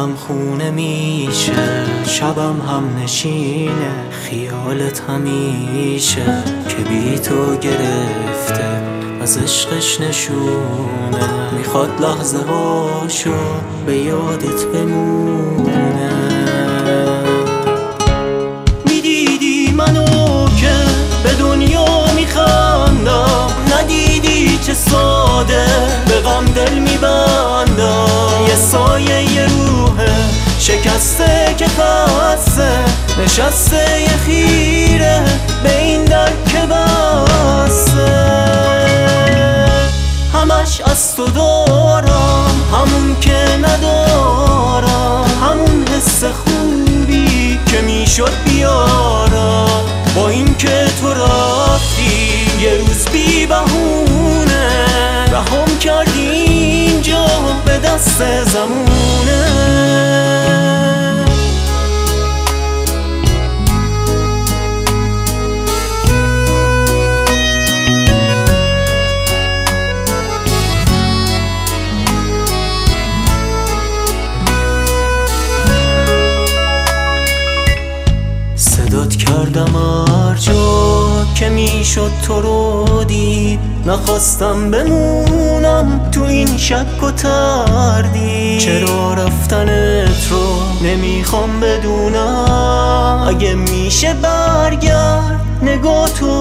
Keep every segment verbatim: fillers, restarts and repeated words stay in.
دلم خونه میشه، شبم هم نشینه خیالت همیشه که بی تو گرفته از عشقش نشونه. میخواد لحظه هاشو به یادت بمونه. میدیدی منو که به دنیا میخندم، ندیدی چه ساده به غم دل میبندم. یه سایه یه روحه شکسته که خسته نشسته یه خیره به این در که بسته. همش از تو دارم همون که ندارم، همون حس خوبی که میشد بیارم. با این که تو رفتی یه روز بی بهونه، رهام کردی اینجا به دست زمونه. صدات کردم هر جا که میشد تو رو دید، نخواستم بمونم تو این شک و تردید. چرا رفتنت رو نمیخوام بدونم، اگه میشه برگرد نگاه تو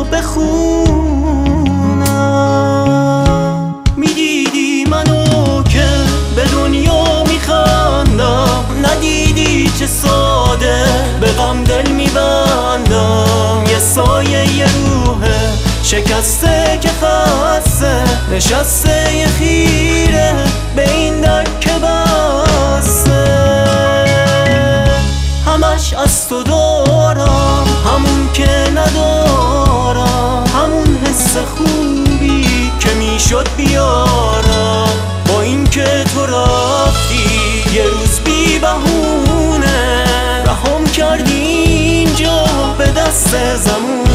بخونم. میدیدی منو که به دنیا میخندم، ندیدی چه ساده به غم دل میبندم. یه سایه یه روحه شکسته که خسته نشسته یه خیره به این در که بسته. همش از تو دارم همون که ندارم، همون حس خوبی که میشد بیارم. با این که تو رفتی یه روز بی بهونه، رهام کردی اینجا به دست زمون.